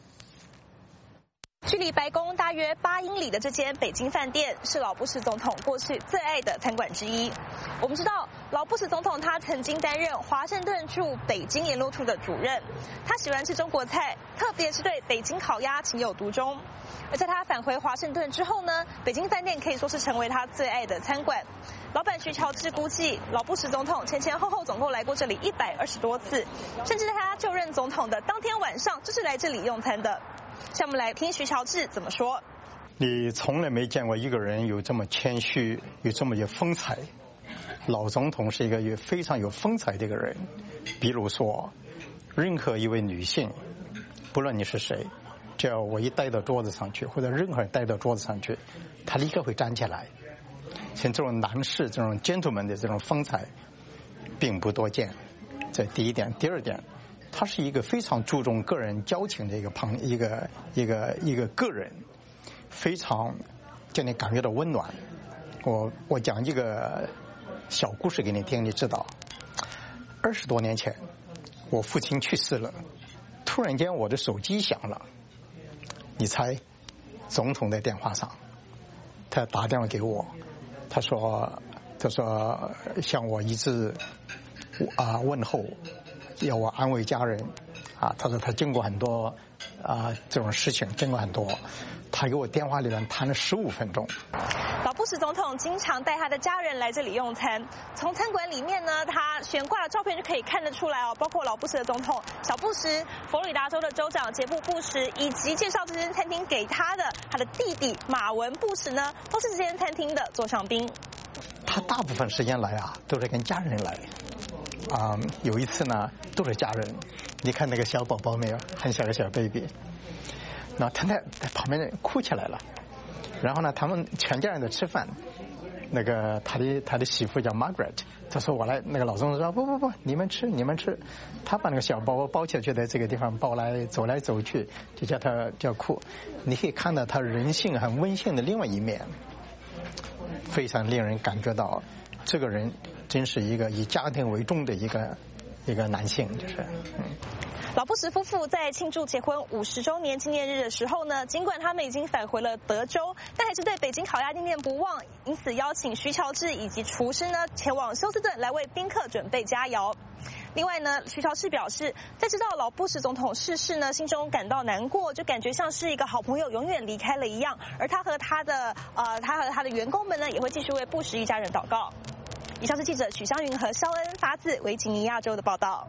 距离白宫大约八英里的这间北京饭店，是老布什总统过去最爱的餐馆之一。我们知道，老布什总统他曾经担任华盛顿驻北京联络处的主任，他喜欢吃中国菜，特别是对北京烤鸭情有独钟。而在他返回华盛顿之后呢，北京饭店可以说是成为他最爱的餐馆。老板徐乔治估计，老布什总统前前后后总共来过这里一百二十多次，甚至在他就任总统的当天晚上，就是来这里用餐的。下面来听徐乔治怎么说。 你从来没见过一个人有这么谦虚，有这么有风采。老总统是一个有非常有风采的一个人。比如说，任何一位女性，不论你是谁，只要我一带到桌子上去，或者任何人带到桌子上去，他立刻会站起来。像这种男士这种 gentleman 的这种风采，并不多见。这第一点。第二点，他是一个非常注重个人交情的一个朋一个一个一个个人，非常叫你感觉到温暖。我我讲一个小故事给你听，你知道，二十多年前，我父亲去世了，突然间我的手机响了，你猜，总统在电话上，他打电话给我，他说他说向我一致啊问候。要我安慰家人，啊，他说他经过很多啊这种事情，经过很多，他给我电话里面谈了十五分钟。 老布什总统经常带他的家人来这里用餐。从餐馆里面呢，他悬挂的照片就可以看得出来哦，包括老布什的总统小布什、佛罗里达州的州长杰布布什，以及介绍这间餐厅给他的他的弟弟马文布什呢，都是这间餐厅的座上宾。 他大部分时间来啊，都是跟家人来。啊、嗯，有一次呢，都是家人。你看那个小宝宝没有？很小的小 baby， 那他在在旁边哭起来了。然后呢，他们全家人都吃饭。那个他的他的媳妇叫 Margaret， 他说我来，那个老总说不不不，你们吃你们吃。他把那个小宝宝抱起来，就在这个地方抱来走来走去，就叫他叫哭。你可以看到他人性很温馨的另外一面，非常令人感觉到这个人真是一个以家庭为重的一个一个男性，就是。嗯老布什夫妇在庆祝结婚五十周年纪念日的时候呢，尽管他们已经返回了德州，但还是对北京烤鸭念念不忘，因此邀请徐乔治以及厨师呢前往休斯顿来为宾客准备佳肴。另外呢，徐乔治表示，在知道老布什总统逝世呢，心中感到难过，就感觉像是一个好朋友永远离开了一样。而他和他的呃，他和他的员工们呢，也会继续为布什一家人祷告。以上是记者许湘云和肖恩发自维吉尼亚州的报道。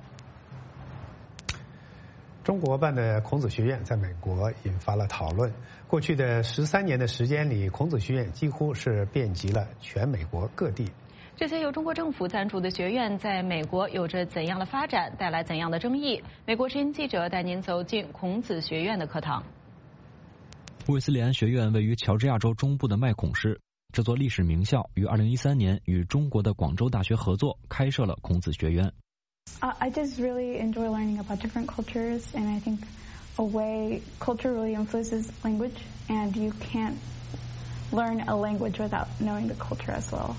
中国办的孔子学院在美国引发了讨论。过去的十三年的时间里，孔子学院几乎是遍及了全美国各地。 这些由中国政府赞助的学院在美国有着怎样的发展，带来怎样的争议？美国之音记者带您走进孔子学院的课堂。 卫斯理安学院位于乔治亚州中部的麦孔市，这座历史名校于二零一三年与中国的广州大学合作开设了孔子学院。 Uh, I just really enjoy learning about different cultures, and I think a way culture really influences language, and you can't learn a language without knowing the culture as well.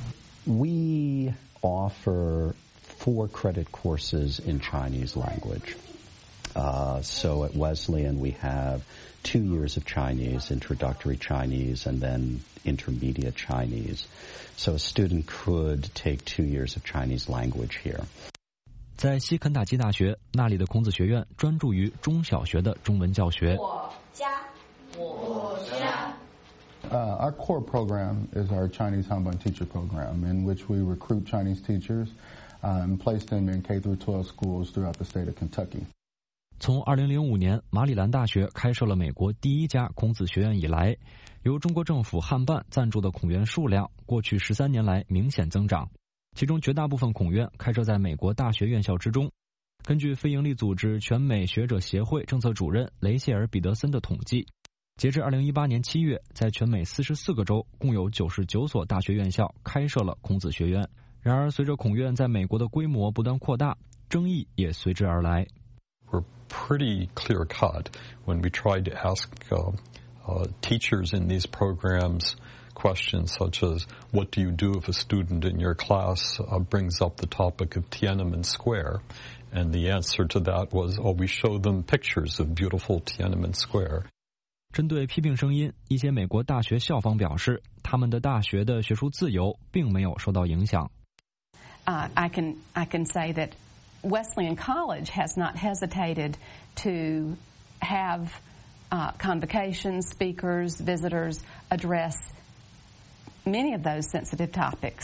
We offer four credit courses in Chinese language. Uh, so at Wesleyan we have two years of Chinese, introductory Chinese, and then intermediate Chinese. So a student could take two years of Chinese language here. 在西肯塔基大学，那里的孔子学院专注于中小学的中文教学。 我家，我家。 Uh, our core program is our Chinese Hanban teacher program, in which we recruit Chinese teachers uh, and place them in K through twelve schools throughout the state of Kentucky. 从二零零五年马里兰大学开设了美国第一家孔子学院以来，由中国政府汉办赞助的孔院数量，过去十三年来明显增长。其中绝大部分孔院开设在美国大学院校之中。根据非营利组织全美学者协会政策主任雷谢尔·彼得森的统计，截至二零一八年七月，在全美四十四个州，共有九十九所大学院校开设了孔子学院。然而，随着孔院在美国的规模不断扩大，争议也随之而来。 We're pretty clear-cut when we try to ask uh, uh, teachers in these programs questions such as, what do you do if a student in your class uh, brings up the topic of Tiananmen Square? And the answer to that was, oh, we show them pictures of beautiful Tiananmen Square. 针对批评声音，一些美国大学校方表示，他们的大学的学术自由并没有受到影响。 Uh, I can I can say that Wesleyan College has not hesitated to have uh, convocations, speakers, visitors address many of those sensitive topics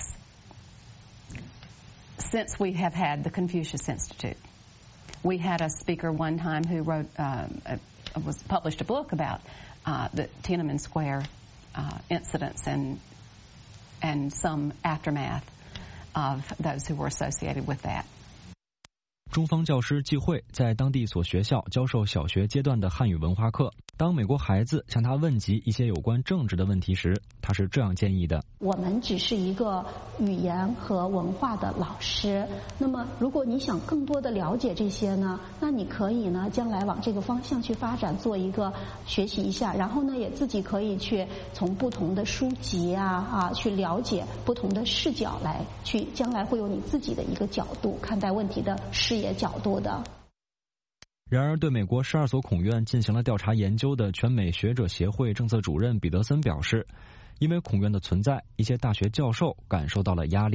since we have had the Confucius Institute. We had a speaker one time who wrote, uh, a, was published a book about uh, the Tiananmen Square uh, incidents and and some aftermath of those who were associated with that. 中方教师季慧在当地一所学校教授小学阶段的汉语文化课。当美国孩子向他问及一些有关政治的问题时，他是这样建议的： 我们只是一个语言和文化的老师，那么如果你想更多的了解这些呢，那你可以呢将来往这个方向去发展，做一个学习一下，然后呢也自己可以去从不同的书籍啊啊去了解不同的视角来去，将来会有你自己的一个角度看待问题的视野角度的。 然而，对美国十二所孔院进行了调查研究的全美学者协会政策主任彼得森表示，因为孔院的存在，一些大学教授感受到了压力。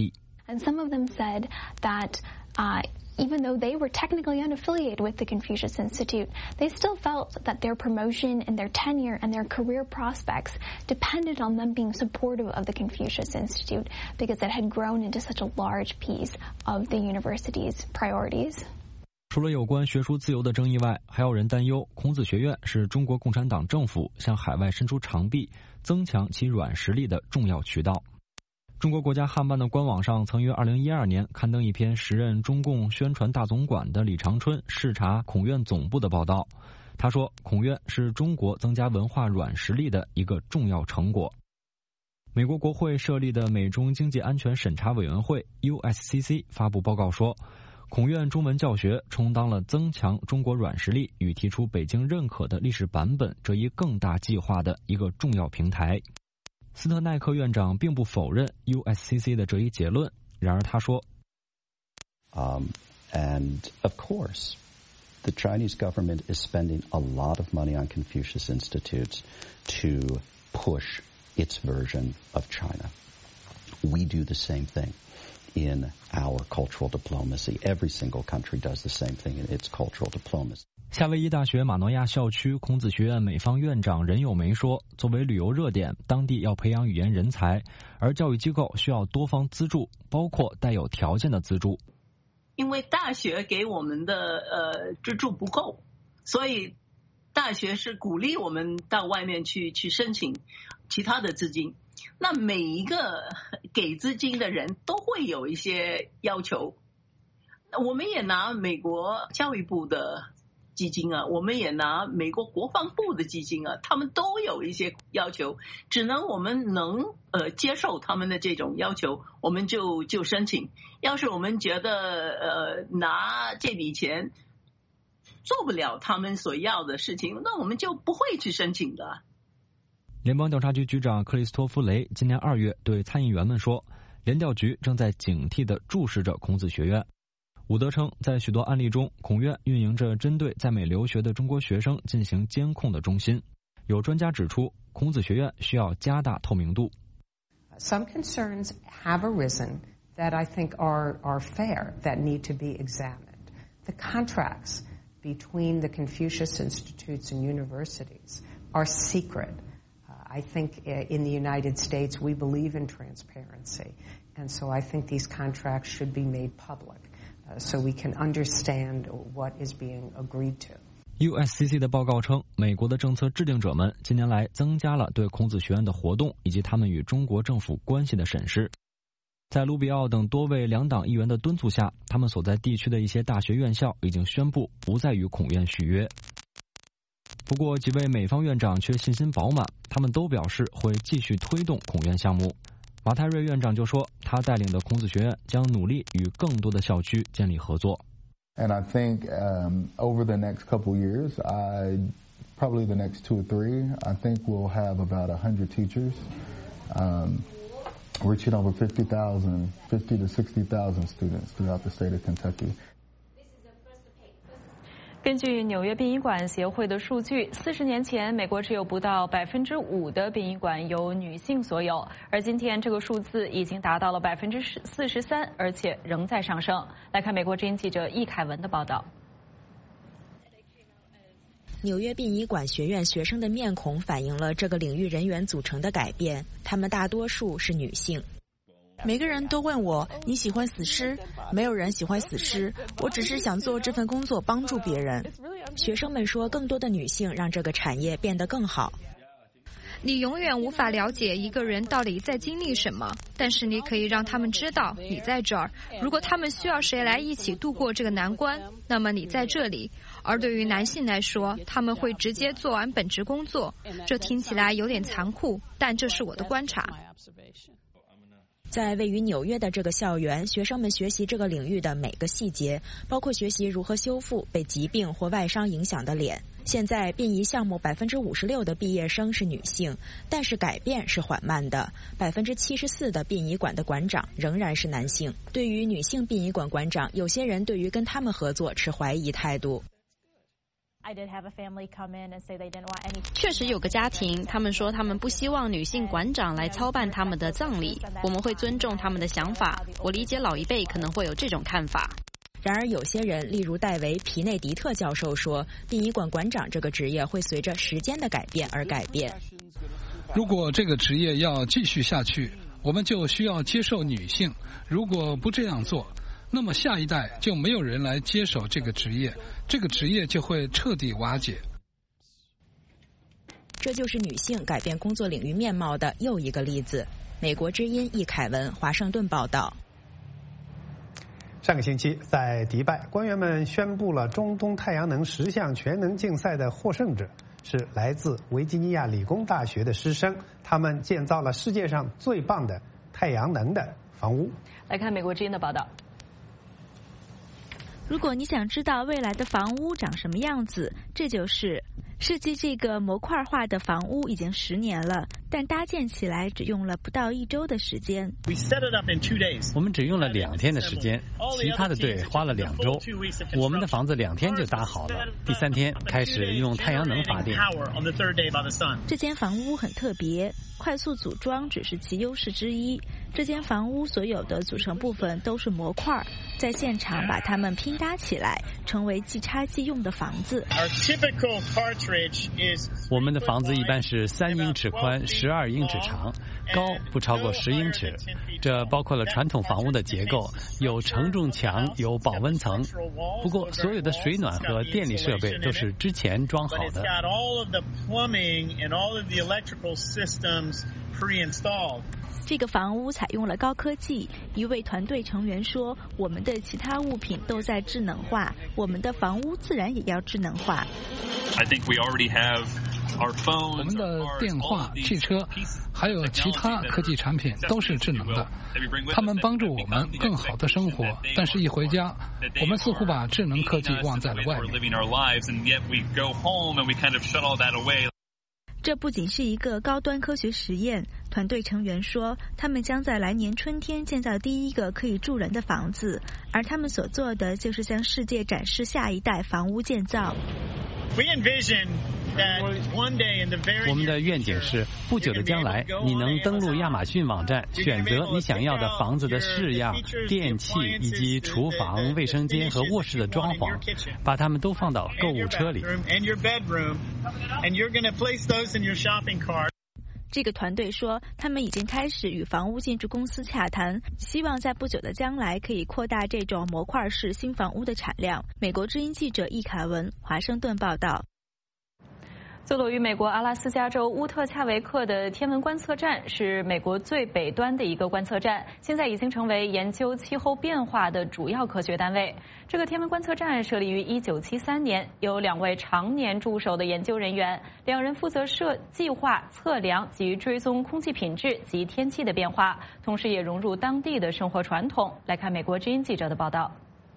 And some of them said that uh, even though they were technically unaffiliated with the Confucius Institute, they still felt that their promotion and their tenure and their career prospects depended on them being supportive of the Confucius Institute because it had grown into such a large piece of the university's priorities. 除了有关学术自由的争议外，还有人担忧孔子学院是中国共产党政府向海外伸出长臂、增强其软实力的重要渠道。中国国家汉办的官网上曾于二零一二年刊登一篇时任中共宣传大总管的李长春视察孔院总部的报道。他说，孔院是中国增加文化软实力的一个重要成果。美国国会设立的美中经济安全审查委员会 U S C C 发布报告说，孔院中文教学充当了增强中国软实力与提出北京认可的历史版本这一更大计划的一个重要平台。斯特奈克院长并不否认 U S C C 的这一结论，然而他说 um, and of course, the Chinese government is spending a lot of money on Confucius Institutes to push its version of China. We do the same thing in our cultural diplomacy. Every single country does the same thing in its cultural diplomacy. 夏威夷大学马诺亚校区孔子学院美方院长任友梅说，作为旅游热点，当地要培养语言人才，而教育机构需要多方资助，包括带有条件的资助。 因为大学给我们的呃资助不够，所以大学是鼓励我们到外面去去申请其他的资金。那每一个给资金的人都会有一些要求，我们也拿美国教育部的基金啊，我们也拿美国国防部的基金啊，他们都有一些要求，只能我们能呃接受他们的这种要求，我们就就申请。要是我们觉得呃拿这笔钱做不了他们所要的事情，那我们就不会去申请的。 联邦调查局局长克里斯托弗雷今年二月对参议员们说，联调局正在警惕地注视着孔子学院。伍德称，在许多案例中，孔院运营着针对在美留学的中国学生进行监控的中心。有专家指出，孔子学院需要加大透明度。 Some concerns have arisen that I think are are fair, that need to be examined. The contracts between the Confucius Institutes and universities are secret. I think in the United States we believe in transparency, and so I think these contracts should be made public.Uh, so we can understand what is being agreed to. U S C C 的报告称，美国的政策制定者们近年来增加了对孔子学院的活动以及他们与中国政府关系的审视。在卢比奥等多位两党议员的敦促下，他们所在地区的一些大学院校已经宣布不再与孔院续约。不过，几位美方院长却信心饱满，他们都表示会继续推动孔院项目。马泰瑞院长就说，他带领的孔子学院将努力与更多的校区建立合作。 And I think um, over the next couple years, I probably the next two or three, I think we'll have about a hundred teachers, um, reaching over fifty thousand, fifty to sixty thousand students throughout the state of Kentucky. 根据纽约殡仪馆协会的数据，四十年前，美国只有不到百分之五的殡仪馆由女性所有，而今天这个数字已经达到了百分之四十三，而且仍在上升。来看美国之音记者易凯文的报道。 纽约殡仪馆学院学生的面孔反映了这个领域人员组成的改变，他们大多数是女性。 每个人都问我你喜欢死尸？没有人喜欢死尸，我只是想做这份工作，帮助别人。 学生们说，更多的女性让这个产业变得更好。 你永远无法了解一个人到底在经历什么，但是你可以让他们知道你在这儿。如果他们需要谁来一起度过这个难关，那么你在这里。而对于男性来说，他们会直接做完本职工作。这听起来有点残酷，但这是我的观察。 在位于纽约的这个校园，学生们学习这个领域的每个细节，包括学习如何修复被疾病或外伤影响的脸。现在殡仪项目百分之五十六的毕业生是女性，但是改变是缓慢的。百分之七十四的殡仪馆的馆长仍然是男性。对于女性殡仪馆馆长，有些人对于跟他们合作持怀疑态度。 确实有个家庭，他们说他们不希望女性馆长来操办他们的葬礼，我们会尊重他们的想法。我理解老一辈可能会有这种看法。 然而，有些人，例如戴维·皮内迪特教授说，殡仪馆馆长这个职业会随着时间的改变而改变。 如果这个职业要继续下去，我们就需要接受女性。如果不这样做，那么下一代就没有人来接手这个职业，这个职业就会彻底瓦解。 这就是女性改变工作领域面貌的又一个例子。美国之音易凯文，华盛顿报道。 上个星期，在迪拜，官员们宣布了中东太阳能十项全能竞赛的获胜者是来自维吉尼亚理工大学的师生，他们建造了世界上最棒的太阳能的房屋。 来看美国之音的报道。 如果你想知道未来的房屋长什么样子，这就是设计这个模块化的房屋已经十年了，但搭建起来只用了不到一周的时间。 我们只用了两天的时间，其他的队花了两周。我们的房子两天就搭好了，第三天开始用太阳能发电。 这间房屋很特别，快速组装只是其优势之一。这间房屋所有的组成部分都是模块，在现场把它们拼搭起来，成为即插即用的房子。 我们的房子一般是三英尺宽、十二英尺长，高不超过十英尺。这包括了传统房屋的结构，有承重墙，有保温层。不过，所有的水暖和电力设备都是之前装好的。 这个房屋采用了高科技，一位团队成员说：“我们的其他物品都在智能化，我们的房屋自然也要智能化。” I think we already have our phones, 我们的电话、汽车，还有其他科技产品都是智能的，它们帮助我们更好的生活。但是，一回家，我们似乎把智能科技忘在了外面。 这不仅是一个高端科学实验，团队成员说，他们将在来年春天建造第一个可以住人的房子，而他们所做的就是向世界展示下一代房屋建造。 我们的愿景是，不久的将来，你能登录亚马逊网站，选择你想要的房子的式样、电器以及厨房、卫生间和卧室的装潢，把它们都放到购物车里。 这个团队说，他们已经开始与房屋建筑公司洽谈，希望在不久的将来可以扩大这种模块式新房屋的产量。美国之音记者易凯文，华盛顿报道。 坐落于美国阿拉斯加州乌特恰维克的天文观测站是美国最北端的一个观测站，现在已经成为研究气候变化的主要科学单位。这个天文观测站设立于一九七三年，有两位常年驻守的研究人员，两人负责设计划、测量及追踪空气品质及天气的变化，同时也融入当地的生活传统。来看美国之音记者的报道。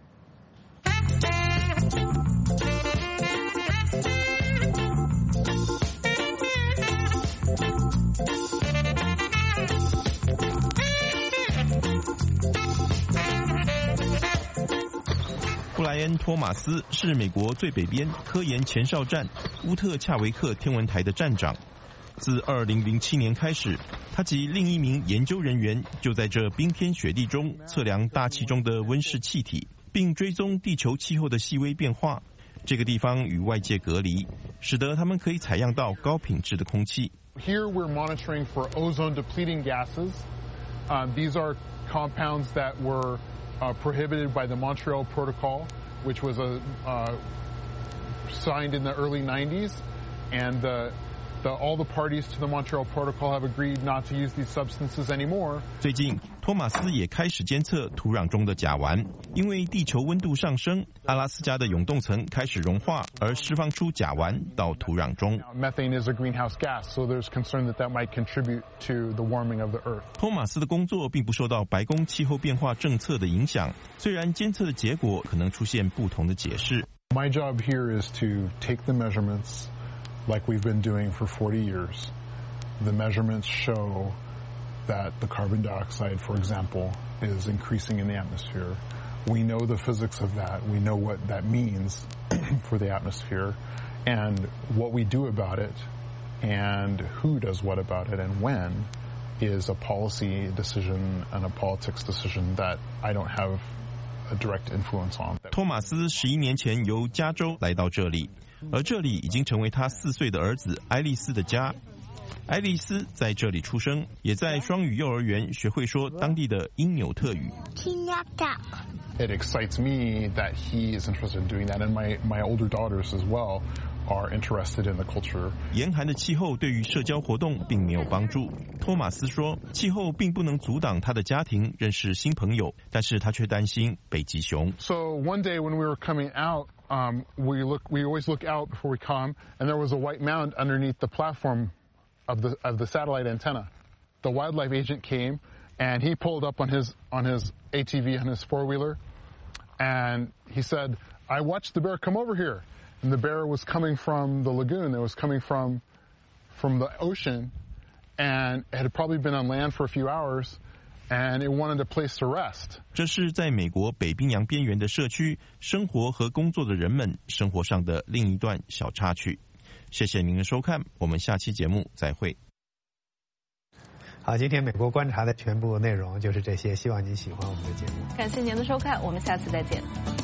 布莱恩·托马斯是美国最北边科研前哨站乌特恰维克天文台的站长。自二零零七年开始，他及另一名研究人员就在这冰天雪地中测量大气中的温室气体，并追踪地球气候的细微变化。这个地方与外界隔离，使得他们可以采样到高品质的空气。 Here we're monitoring for ozone-depleting gases. Uh, these are compounds that were uh, prohibited by the Montreal Protocol, which was a, uh, signed in the early nineties, and the, the, all the parties to the Montreal Protocol have agreed not to use these substances anymore. 最近，托马斯也开始监测土壤中的甲烷，因为地球温度上升，阿拉斯加的永冻层开始融化，而释放出甲烷到土壤中。 Methane is a greenhouse gas, so there's concern that that might contribute to the warming of the Earth. 托马斯的工作并不受到白宫气候变化政策的影响，虽然监测的结果可能出现不同的解释。 My job here is to take the measurements like we've been doing for forty years. The measurements show that the carbon dioxide, for example, is increasing in the atmosphere. We know the physics of that. We know what that means. for the atmosphere, and what we do about it, and who does what about it, and when, is a policy decision and a politics decision that I don't have a direct influence on. 托马斯十一年前由加州来到这里，而这里已经成为他四岁的儿子爱丽丝的家。爱丽丝在这里出生，也在双语幼儿园学会说当地的因纽特语。 It excites me that he is interested in doing that, and my my older daughters as well are interested in the culture. 严寒的气候对于社交活动并没有帮助。托马斯说，气候并不能阻挡他的家庭认识新朋友，但是他却担心北极熊。 So one day when we were coming out, um, we look we always look out before we come, and there was a white mound underneath the platform of the of the satellite antenna. The wildlife agent came, and he pulled up on his on his A T V on his four wheeler, and he said, "I watched the bear come over here." And the bear was coming from the lagoon. It was coming from from the ocean, and it had probably been on land for a few hours, and it wanted a place to rest. 这是在美国北冰洋边缘的社区生活和工作的人们生活上的另一段小插曲。谢谢您的收看，我们下期节目再会。 好，今天美国观察的全部内容就是这些，希望您喜欢我们的节目。 感谢您的收看，我们下次再见。